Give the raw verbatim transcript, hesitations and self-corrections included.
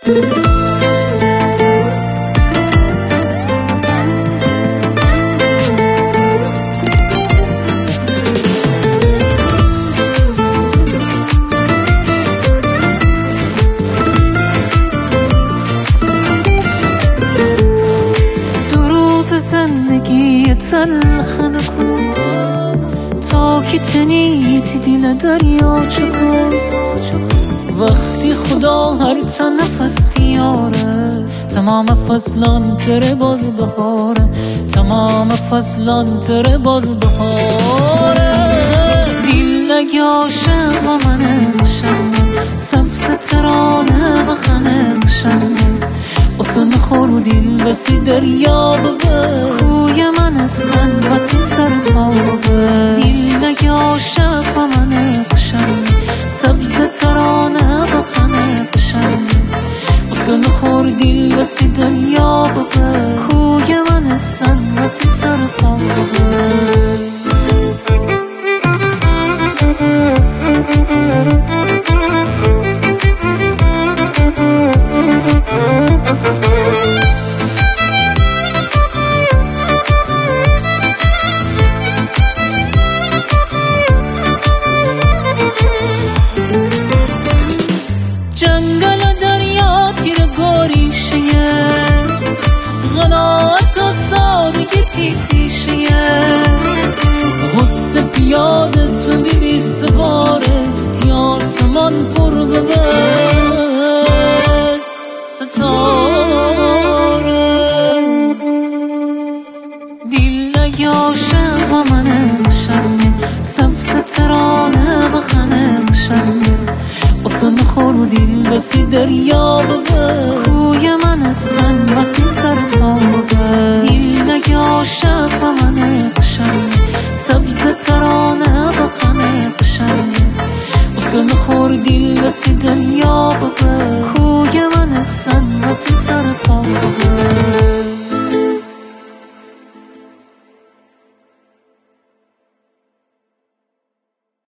زندگی تلخ نکن تا که تنیت دل دریا چکن وقتی خدا هر تا نفس دیاره تمام فصلان تره باز بهاره تمام فصلان تره باز بهاره دل نگی عاشق و من نشم سبز ترانه بخنه نشم اصلا خور و دل بسی دریا ببه کوی من هستن بسی سر پا ببه دل نگی عاشق و من نقشم سبز ترانه بخنه نقشم اصلا خور دل بسی دریا ببه کوی من هستن بسی سر پا ببه جنگل دریا تیر گوریشه قناعت و سادگی تیریشه غصه پیاده تو بیبی سواره تی آسمان پر ببست ستاره دل نگی عاشق و من نشم سبز ترانه بخنه نشم اصلا خور و دل بسی دریا ببه کوی من هستن بسی سر پا ببه دل نگی عاشق و من نقشم سبز ترانه بخنه نقشم اصلا خور دل بسی دریا ببه کوی من هستن بسی سر پا ببه